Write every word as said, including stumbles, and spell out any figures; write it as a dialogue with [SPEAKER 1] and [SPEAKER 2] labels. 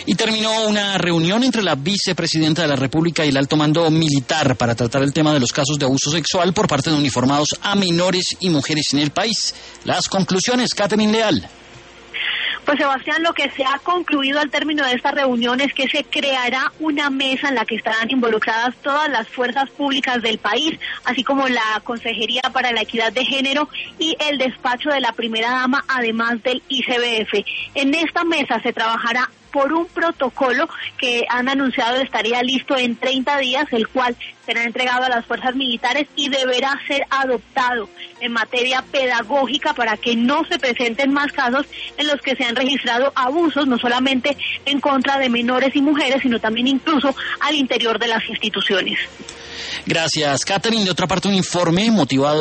[SPEAKER 1] Y terminó una reunión entre la vicepresidenta de la República y el alto mando militar para tratar el tema de los casos de abuso sexual por parte de uniformados a menores y mujeres en el país. Las conclusiones, Catherine Leal.
[SPEAKER 2] Pues Sebastián, lo que se ha concluido al término de esta reunión es que se creará una mesa en la que estarán involucradas todas las fuerzas públicas del país, así como la Consejería para la Equidad de Género y el despacho de la primera dama, además del I C B F. En esta mesa se trabajará por un protocolo que han anunciado estaría listo en treinta días, el cual será entregado a las fuerzas militares y deberá ser adoptado en materia pedagógica para que no se presenten más casos en los que se han registrado abusos, no solamente en contra de menores y mujeres, sino también incluso al interior de las instituciones.
[SPEAKER 1] Gracias, Catherine. De otra parte, un informe motivado